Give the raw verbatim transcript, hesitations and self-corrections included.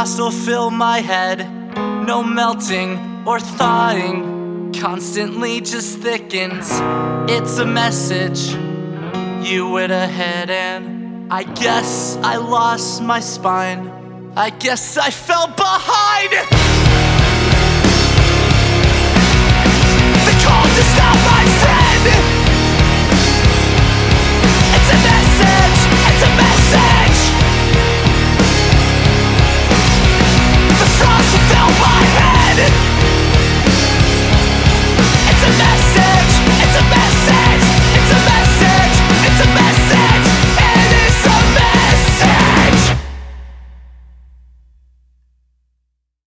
thoughts will fill my head. No melting or thawing, constantly just thickens. It's a message, you went ahead and I guess I lost my spine. I guess I fell behind.